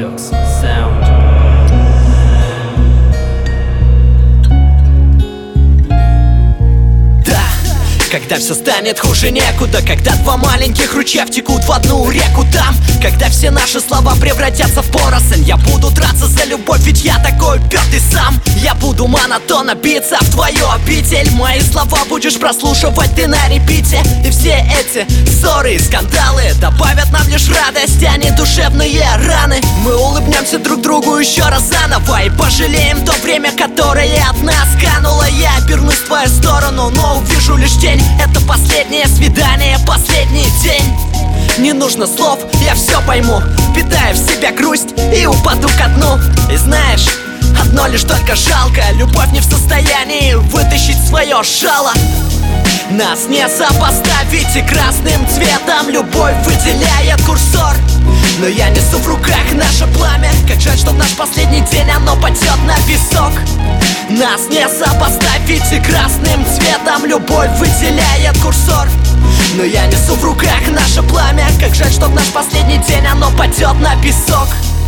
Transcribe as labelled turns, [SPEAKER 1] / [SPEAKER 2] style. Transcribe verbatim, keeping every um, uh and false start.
[SPEAKER 1] Paradox Sound.
[SPEAKER 2] Когда все станет хуже некуда, когда два маленьких ручья втекут в одну реку там, когда все наши слова превратятся в поросль, я буду драться за любовь, ведь я такой упертый сам. Я буду монотонно биться в твою обитель, мои слова будешь прослушивать ты на репите. И все эти ссоры и скандалы добавят нам лишь радость, а не душевные раны. Мы улыбнемся друг другу еще раз заново и пожалеем то время, которое от нас кануло. Я обернусь в твою сторону, но увижу лишь тень. Это последнее свидание, последний день. Не нужно слов, я все пойму. Впитаю в себя грусть и упаду ко дну. И знаешь, одно лишь только жалко, любовь не в состоянии вытащить свое жало. Нас не сопоставить и красным цветом любовь выделяет курсор. Но я несу в руках наше пламя. Как жаль, что в наш последний день оно падет на песок. Нас не сопоставить и красным цветом любовь выделяет курсор. Но я несу в руках наше пламя. Как жаль, что в наш последний день оно падет на песок.